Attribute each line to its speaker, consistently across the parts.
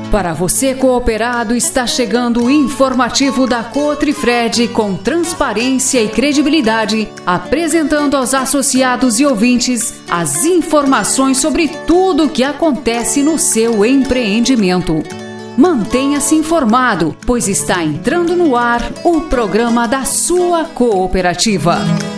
Speaker 1: Para você cooperado, está chegando o informativo da Cotrifred com transparência e credibilidade, apresentando aos associados e ouvintes as informações sobre tudo o que acontece no seu empreendimento. Mantenha-se informado, pois está entrando no ar o programa da sua cooperativa.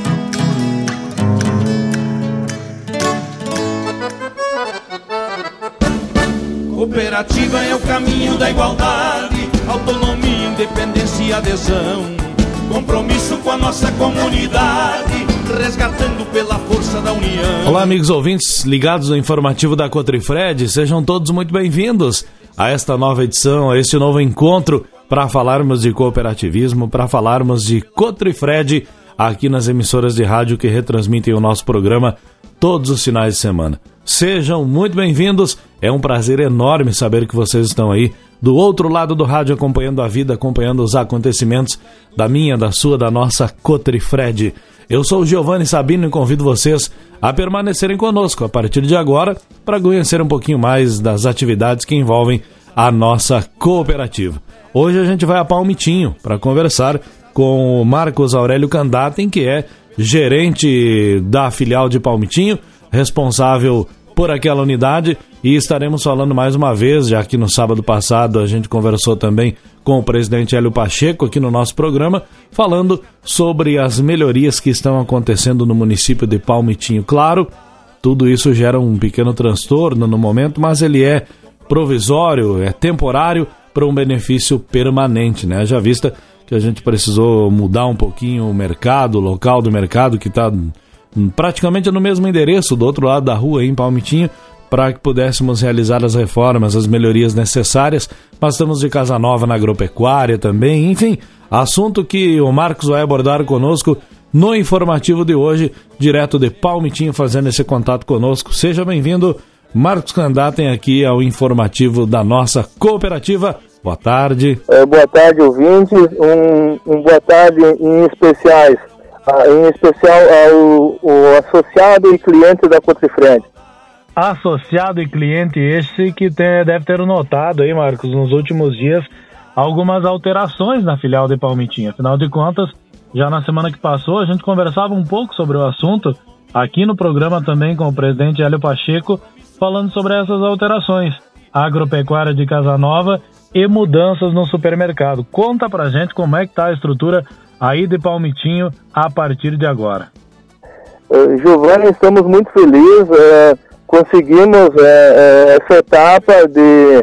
Speaker 2: Cooperativa é o caminho da igualdade, autonomia, independência e adesão. Compromisso com a nossa comunidade, resgatando pela força da união.
Speaker 3: Olá, amigos ouvintes ligados ao informativo da Cotrifred, sejam todos muito bem-vindos a esta nova edição, a este novo encontro para falarmos de cooperativismo, para falarmos de Cotrifred aqui nas emissoras de rádio que retransmitem o nosso programa todos os finais de semana. Sejam muito bem-vindos, é um prazer enorme saber que vocês estão aí do outro lado do rádio acompanhando a vida, acompanhando os acontecimentos da minha, da sua, da nossa Cotrifred. Eu sou o Giovanni Sabino e convido vocês a permanecerem conosco a partir de agora para conhecer um pouquinho mais das atividades que envolvem a nossa cooperativa. Hoje a gente vai a Palmitinho para conversar com o Marcos Aurélio Candaten, que é gerente da filial de Palmitinho, responsável por aquela unidade, e estaremos falando mais uma vez, já que no sábado passado a gente conversou também com o presidente Hélio Pacheco aqui no nosso programa, falando sobre as melhorias que estão acontecendo no município de Palmitinho. Claro, tudo isso gera um pequeno transtorno no momento, mas ele é provisório, é temporário para um benefício permanente, né? Já vista que a gente precisou mudar um pouquinho o mercado, o local do mercado que está praticamente no mesmo endereço, do outro lado da rua, em Palmitinho, para que pudéssemos realizar as reformas, as melhorias necessárias. Mas estamos de casa nova na agropecuária também, enfim, assunto que o Marcos vai abordar conosco no informativo de hoje, direto de Palmitinho, fazendo esse contato conosco. Seja bem-vindo, Marcos Candaten, aqui ao informativo da nossa cooperativa. Boa tarde.
Speaker 4: Boa tarde, ouvintes. Boa tarde em especial ao associado e cliente da Cotrifred.
Speaker 5: Associado e cliente este que deve ter notado aí, Marcos, nos últimos dias algumas alterações na filial de Palmitinho. Afinal de contas, já na semana que passou a gente conversava um pouco sobre o assunto aqui no programa também com o presidente Hélio Pacheco, falando sobre essas alterações, agropecuária de Casa Nova e mudanças no supermercado. Conta pra gente como é que tá a estrutura aí de Palmitinho a partir de agora.
Speaker 4: Giovanni, estamos muito felizes, conseguimos essa etapa de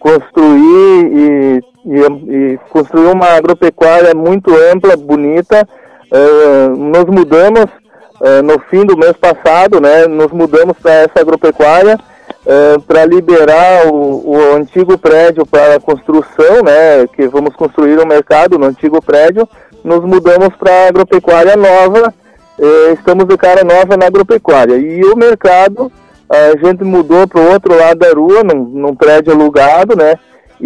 Speaker 4: construir e construir uma agropecuária muito ampla, bonita. Nós mudamos no fim do mês passado, né? Nos mudamos para essa agropecuária para liberar o antigo prédio para a construção, né? Que vamos construir um mercado no antigo prédio. Nos mudamos para a agropecuária nova, estamos de cara nova na agropecuária. E o mercado, a gente mudou para o outro lado da rua, num prédio alugado, né?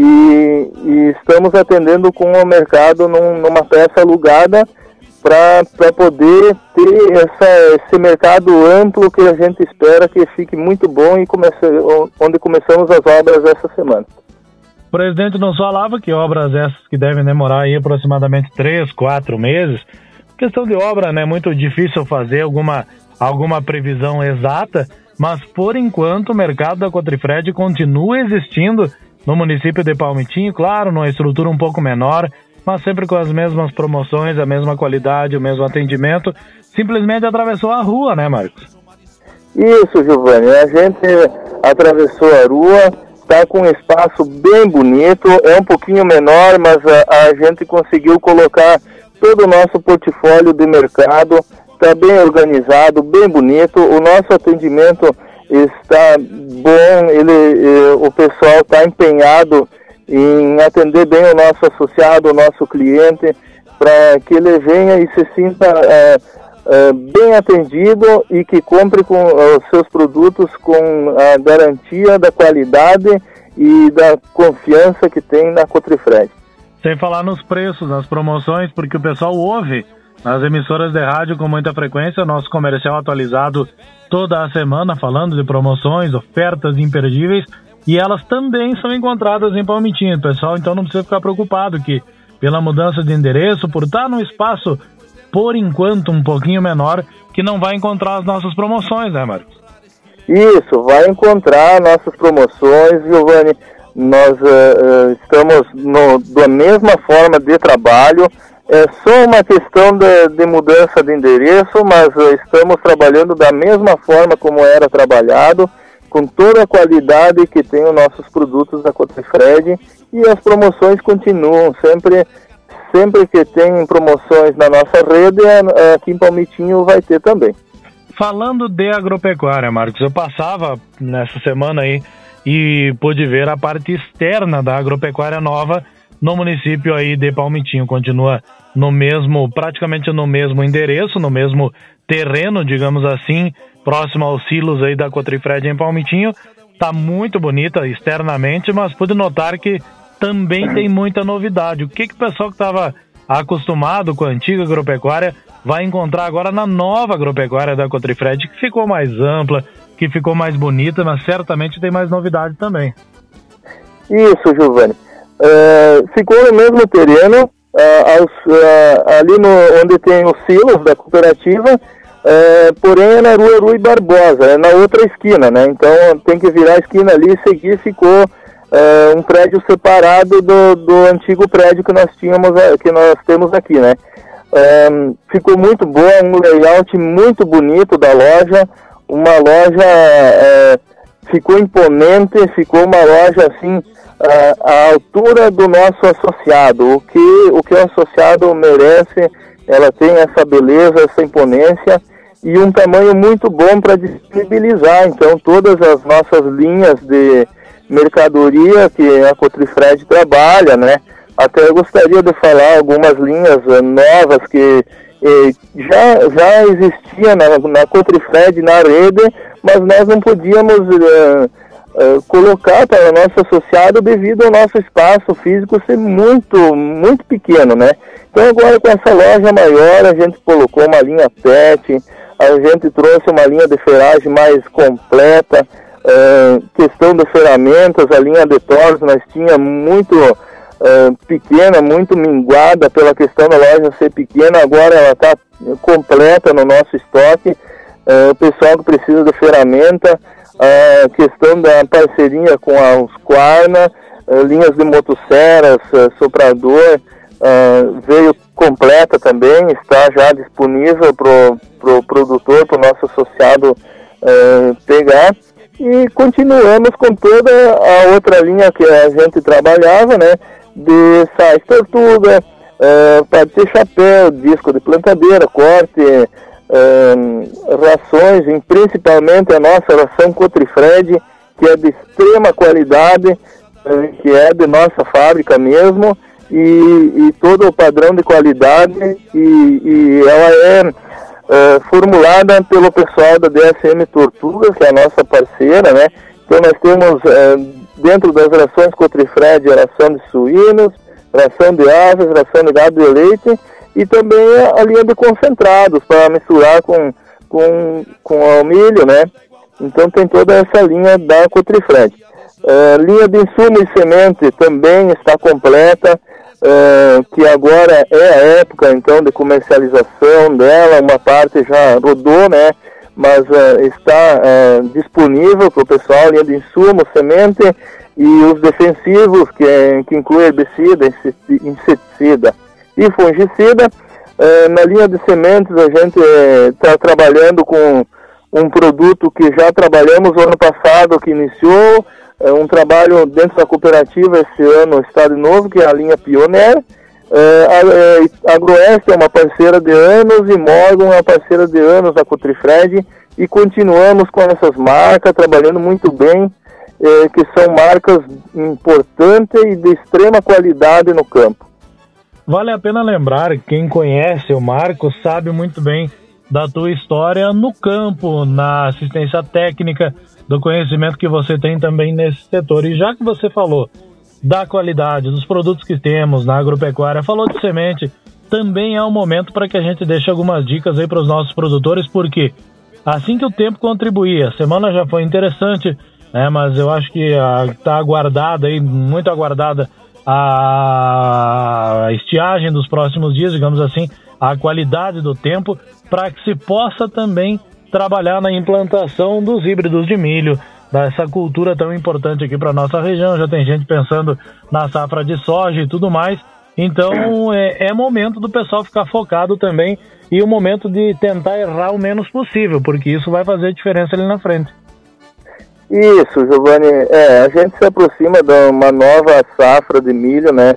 Speaker 4: E estamos atendendo com o mercado numa peça alugada para poder ter esse mercado amplo que a gente espera que fique muito bom e onde começamos as obras essa semana.
Speaker 5: O presidente nos falava que obras essas que devem demorar aí aproximadamente 3-4 meses. Questão de obra, né? Muito difícil fazer alguma previsão exata, mas por enquanto o mercado da Cotrifred continua existindo no município de Palmitinho, claro, numa estrutura um pouco menor, mas sempre com as mesmas promoções, a mesma qualidade, o mesmo atendimento. Simplesmente atravessou a rua, né, Marcos?
Speaker 4: Isso, Giovanni. A gente atravessou a rua. Está com um espaço bem bonito, é um pouquinho menor, mas a gente conseguiu colocar todo o nosso portfólio de mercado, está bem organizado, bem bonito, o nosso atendimento está bom, o pessoal está empenhado em atender bem o nosso associado, o nosso cliente, para que ele venha e se sinta bem atendido e que compre com os seus produtos com a garantia da qualidade e da confiança que tem na Cotrifred.
Speaker 5: Sem falar nos preços, nas promoções, porque o pessoal ouve nas emissoras de rádio com muita frequência, nosso comercial atualizado toda a semana, falando de promoções, ofertas imperdíveis, e elas também são encontradas em Palmitinho. Pessoal, então não precisa ficar preocupado que pela mudança de endereço, por estar num espaço, por enquanto, um pouquinho menor, que não vai encontrar as nossas promoções, né, Marcos?
Speaker 4: Isso, vai encontrar nossas promoções, Giovanni. Nós estamos da mesma forma de trabalho. É só uma questão de mudança de endereço, mas estamos trabalhando da mesma forma como era trabalhado, com toda a qualidade que tem os nossos produtos da Cotrifred, e as promoções continuam. Sempre que tem promoções na nossa rede, aqui em Palmitinho vai ter também.
Speaker 5: Falando de agropecuária, Marcos, eu passava nessa semana aí e pude ver a parte externa da agropecuária nova no município aí de Palmitinho. Continua praticamente no mesmo endereço, no mesmo terreno, digamos assim, próximo aos silos aí da Cotrifred em Palmitinho. Tá muito bonita externamente, mas pude notar que também tem muita novidade. O que o pessoal que estava acostumado com a antiga agropecuária vai encontrar agora na nova agropecuária da Cotrifred, que ficou mais ampla, que ficou mais bonita, mas certamente tem mais novidade também.
Speaker 4: Isso, Giovanni. Ficou no mesmo terreno, ali onde tem os silos da cooperativa, porém é na Rua Rui Barbosa, é na outra esquina, né? Então tem que virar a esquina ali e seguir. Ficou um prédio separado do antigo prédio que nós temos aqui, né? Ficou muito bom, um layout muito bonito da loja, uma loja ficou imponente, ficou uma loja assim à altura do nosso associado. O que o associado merece, ela tem essa beleza, essa imponência e um tamanho muito bom para disponibilizar. Então todas as nossas linhas de mercadoria que a Cotrifred trabalha, né? Até eu gostaria de falar algumas linhas novas que já existia na Cotrifred, na rede, mas nós não podíamos colocar para o nosso associado devido ao nosso espaço físico ser muito, muito pequeno, né? Então agora com essa loja maior a gente colocou uma linha PET, a gente trouxe uma linha de ferragem mais completa, questão de ferramentas, a linha de torres nós tinha muito pequena, muito minguada pela questão da loja ser pequena, agora ela está completa no nosso estoque. O pessoal que precisa de ferramenta, a questão da parceria com a Husqvarna, linhas de motosserras, soprador, veio completa também, está já disponível para o produtor, para o nosso associado pegar. E continuamos com toda a outra linha que a gente trabalhava, né, de sais tortuga, pode ter chapéu, disco de plantadeira, corte, rações, e principalmente a nossa ração Cotrifred, que é de extrema qualidade, que é de nossa fábrica mesmo, e todo o padrão de qualidade, e ela é formulada pelo pessoal da DSM Tortugas, que é a nossa parceira, né? Então nós temos dentro das rações Cotrifred ração de suínos, ração de aves, ração de gado e leite, e também a linha de concentrados para misturar com o milho, né? Então tem toda essa linha da Cotrifred. Linha de insumo e semente também está completa, que agora é a época então de comercialização dela. Uma parte já rodou, né? Mas está disponível para o pessoal, linha de insumo, semente e os defensivos, que inclui herbicida, inseticida e fungicida. Na linha de sementes a gente está trabalhando com um produto que já trabalhamos no ano passado, que iniciou um trabalho dentro da cooperativa esse ano, está de novo, que é a linha Pioneer. A Agroeste é uma parceira de anos e Morgan é uma parceira de anos da Cotrifred, e continuamos com essas marcas, trabalhando muito bem, que são marcas importantes e de extrema qualidade no campo.
Speaker 5: Vale a pena lembrar, quem conhece o Marcos sabe muito bem da tua história no campo, na assistência técnica, do conhecimento que você tem também nesse setor. E já que você falou da qualidade dos produtos que temos na agropecuária, falou de semente, também é um momento para que a gente deixe algumas dicas aí para os nossos produtores, porque assim que o tempo contribuir, a semana já foi interessante, né? Mas eu acho que está aguardada aí, muito aguardada a estiagem dos próximos dias, digamos assim, a qualidade do tempo, para que se possa também trabalhar na implantação dos híbridos de milho, dessa cultura tão importante aqui para nossa região. Já tem gente pensando na safra de soja e tudo mais. Então é momento do pessoal ficar focado também, e o momento de tentar errar o menos possível, porque isso vai fazer diferença ali na frente.
Speaker 4: Isso, Giovanni, a gente se aproxima de uma nova safra de milho, né?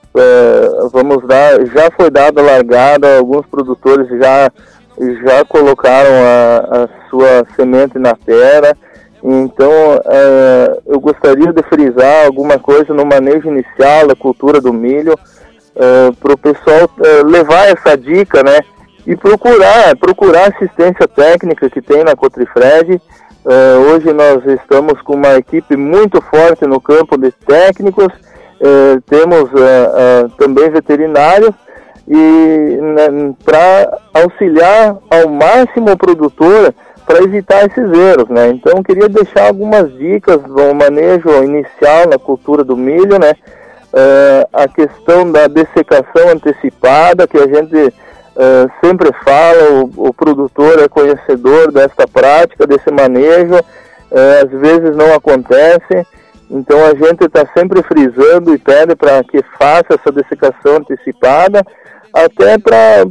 Speaker 4: Já foi dada a largada, alguns produtores já colocaram a sua semente na terra. Então eu gostaria de frisar alguma coisa no manejo inicial da cultura do milho, para o pessoal levar essa dica, né? E procurar assistência técnica que tem na Cotrifred. Hoje nós estamos com uma equipe muito forte no campo de técnicos, temos também veterinários, e para auxiliar ao máximo o produtor para evitar esses erros, né? Então queria deixar algumas dicas do manejo inicial na cultura do milho, né? A questão da dessecação antecipada, que a gente sempre fala, o produtor é conhecedor desta prática, desse manejo, às vezes não acontece, então a gente está sempre frisando e pede para que faça essa dessecação antecipada, até para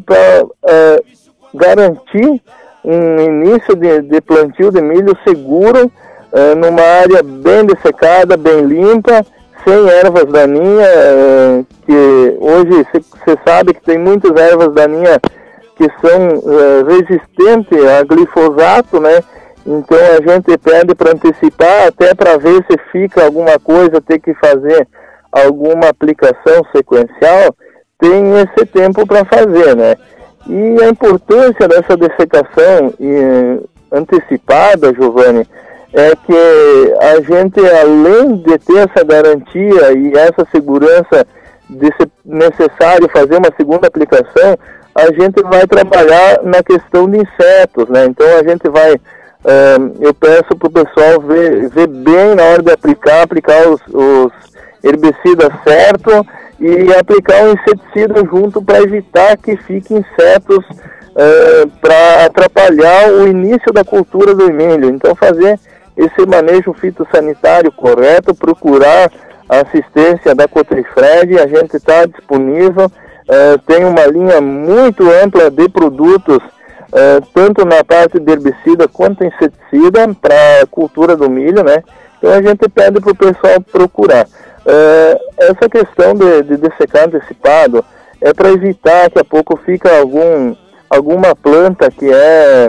Speaker 4: garantir um início de plantio de milho seguro, numa área bem dessecada, bem limpa, sem ervas daninhas, que hoje você sabe que tem muitas ervas daninhas que são resistentes a glifosato, né? Então a gente pede para antecipar, até para ver se fica alguma coisa, ter que fazer alguma aplicação sequencial, tem esse tempo para fazer, né? E a importância dessa dessecação antecipada, Giovanni, é que a gente, além de ter essa garantia e essa segurança de ser necessário fazer uma segunda aplicação, a gente vai trabalhar na questão de insetos, né? Então a gente vai, eu peço para o pessoal ver bem na hora de aplicar os herbicidas certo e aplicar o inseticida junto para evitar que fiquem insetos para atrapalhar o início da cultura do milho. Então fazer esse manejo fitossanitário correto, procurar a assistência da Cotrifred, a gente está disponível, tem uma linha muito ampla de produtos, tanto na parte de herbicida quanto inseticida para a cultura do milho, né? Então a gente pede para o pessoal procurar. Essa questão de dessecar antecipado é para evitar que a pouco fica alguma planta que é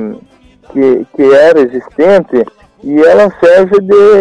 Speaker 4: resistente, e ela serve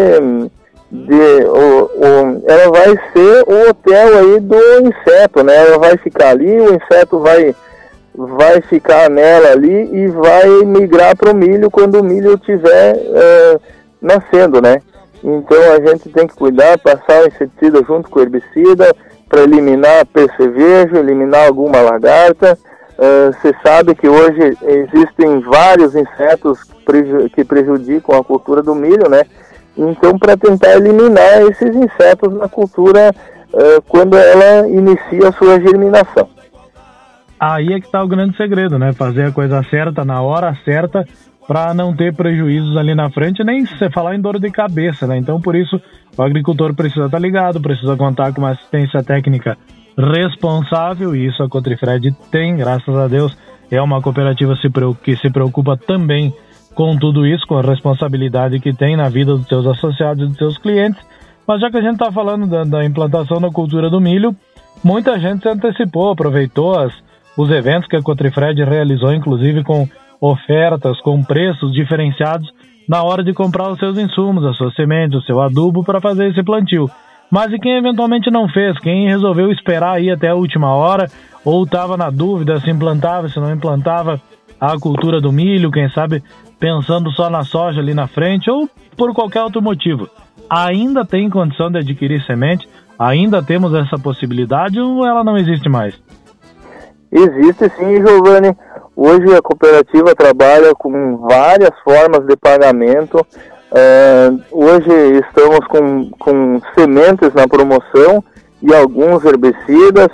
Speaker 4: ela vai ser o hotel aí do inseto, né? Ela vai ficar ali, o inseto vai ficar nela ali e vai migrar para o milho quando o milho estiver nascendo, né? Então a gente tem que cuidar, passar o inseticida junto com o herbicida para eliminar percevejo, eliminar alguma lagarta. Você sabe que hoje existem vários insetos que prejudicam a cultura do milho, né? Então, para tentar eliminar esses insetos na cultura quando ela inicia a sua germinação.
Speaker 5: Aí é que está o grande segredo, né? Fazer a coisa certa, na hora certa, para não ter prejuízos ali na frente, nem se falar em dor de cabeça, né? Então, por isso, o agricultor precisa estar ligado, precisa contar com uma assistência técnica responsável, e isso a Cotrifred tem, graças a Deus. É uma cooperativa que se preocupa também com tudo isso, com a responsabilidade que tem na vida dos seus associados e dos seus clientes. Mas já que a gente está falando da implantação da cultura do milho, muita gente se antecipou, aproveitou os eventos que a Cotrifred realizou, inclusive com ofertas, com preços diferenciados na hora de comprar os seus insumos, as suas sementes, o seu adubo para fazer esse plantio. Mas e quem eventualmente não fez? Quem resolveu esperar aí até a última hora, ou estava na dúvida se implantava, se não implantava a cultura do milho, quem sabe pensando só na soja ali na frente, ou por qualquer outro motivo, ainda tem condição de adquirir semente? Ainda temos essa possibilidade, ou ela não existe mais?
Speaker 4: Existe sim, Giovanni. Hoje a cooperativa trabalha com várias formas de pagamento. Hoje estamos com sementes na promoção e alguns herbicidas.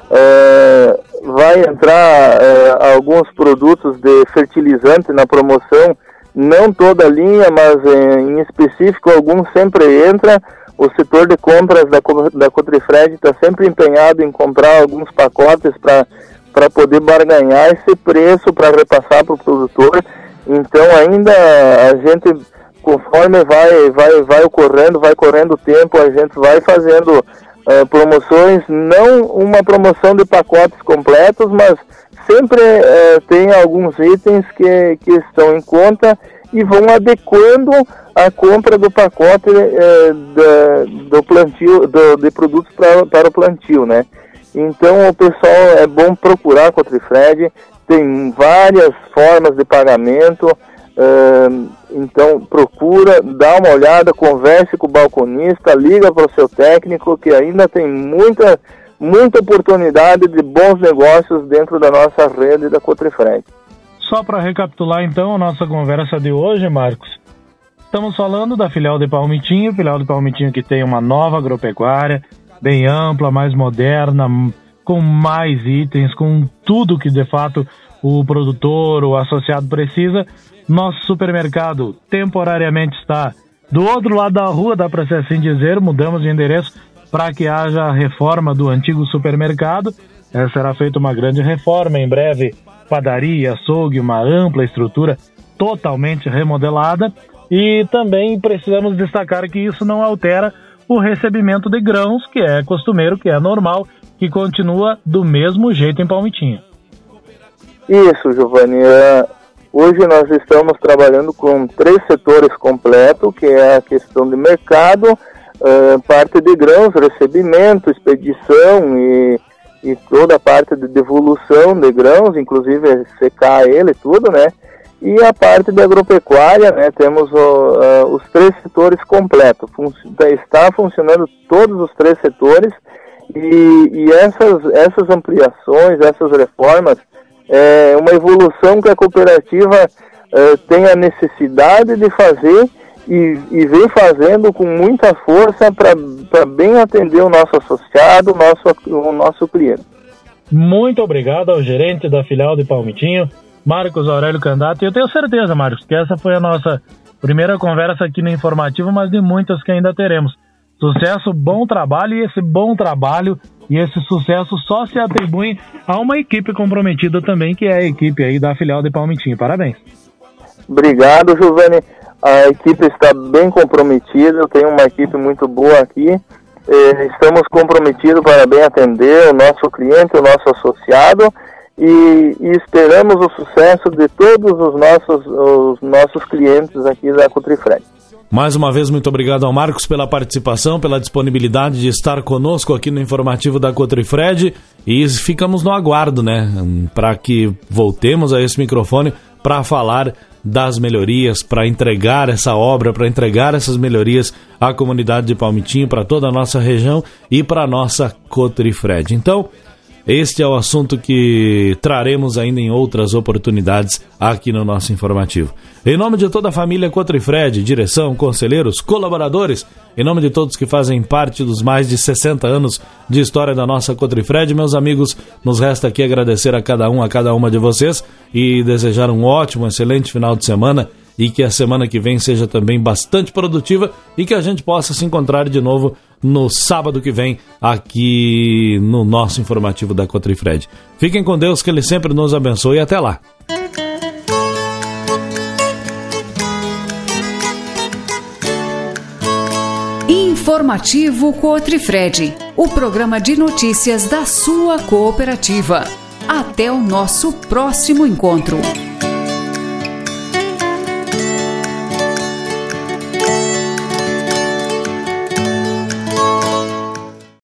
Speaker 4: Vai entrar alguns produtos de fertilizante na promoção, não toda a linha, mas em específico alguns sempre entra. O setor de compras da Cotrifred está sempre empenhado em comprar alguns pacotes para poder barganhar esse preço para repassar para o produtor. Então ainda a gente, conforme vai correndo o tempo, a gente vai fazendo promoções, não uma promoção de pacotes completos, mas sempre tem alguns itens que estão em conta e vão adequando a compra do pacote do plantio, de produtos para o plantio, né? Então o pessoal, é bom procurar a Cotrifred, tem várias formas de pagamento, então procura, dá uma olhada, converse com o balconista, liga para o seu técnico, que ainda tem muita oportunidade de bons negócios dentro da nossa rede da Cotrifred.
Speaker 5: Só para recapitular então a nossa conversa de hoje, Marcos, estamos falando da filial de Palmitinho que tem uma nova agropecuária, bem ampla, mais moderna, com mais itens, com tudo que de fato o produtor, o associado precisa. Nosso supermercado temporariamente está do outro lado da rua, dá para ser assim dizer, mudamos de endereço para que haja a reforma do antigo supermercado. Será feita uma grande reforma em breve, padaria, açougue, uma ampla estrutura totalmente remodelada. E também precisamos destacar que isso não altera o recebimento de grãos, que é costumeiro, que é normal, que continua do mesmo jeito em Palmitinho.
Speaker 4: Isso, Giovanni. Hoje nós estamos trabalhando com 3 setores completos, que é a questão de mercado, parte de grãos, recebimento, expedição e toda a parte de devolução de grãos, inclusive secar ele tudo, né? E a parte de agropecuária, né? Temos os 3 setores completos. Está funcionando todos os 3 setores e essas ampliações, essas reformas, é uma evolução que a cooperativa tem a necessidade de fazer e vem fazendo com muita força para bem atender o nosso associado, o nosso cliente.
Speaker 5: Muito obrigado ao gerente da filial de Palmitinho, Marcos Aurélio Candato. E eu tenho certeza, Marcos, que essa foi a nossa primeira conversa aqui no Informativo, mas de muitas que ainda teremos. Sucesso, bom trabalho, e esse bom trabalho e esse sucesso só se atribui a uma equipe comprometida também, que é a equipe aí da filial de Palmitinho. Parabéns.
Speaker 4: Obrigado, Giovanni. A equipe está bem comprometida, eu tenho uma equipe muito boa aqui. Estamos comprometidos para bem atender o nosso cliente, o nosso associado, e esperamos o sucesso de todos os nossos clientes aqui da Cotrifred.
Speaker 3: Mais uma vez, muito obrigado ao Marcos pela participação, pela disponibilidade de estar conosco aqui no Informativo da Cotrifred, e ficamos no aguardo, né, para que voltemos a esse microfone para falar das melhorias, para entregar essa obra, para entregar essas melhorias à comunidade de Palmitinho, para toda a nossa região e para a nossa Cotrifred. Então, este é o assunto que traremos ainda em outras oportunidades aqui no nosso informativo. Em nome de toda a família Cotrifred, direção, conselheiros, colaboradores, em nome de todos que fazem parte dos mais de 60 anos de história da nossa Cotrifred, meus amigos, nos resta aqui agradecer a cada uma de vocês e desejar um ótimo, excelente final de semana, e que a semana que vem seja também bastante produtiva e que a gente possa se encontrar de novo no sábado que vem aqui no nosso informativo da Cotrifred. Fiquem com Deus, que Ele sempre nos abençoe, e até lá.
Speaker 1: Informativo Cotrifred, o programa de notícias da sua cooperativa. Até o nosso próximo encontro.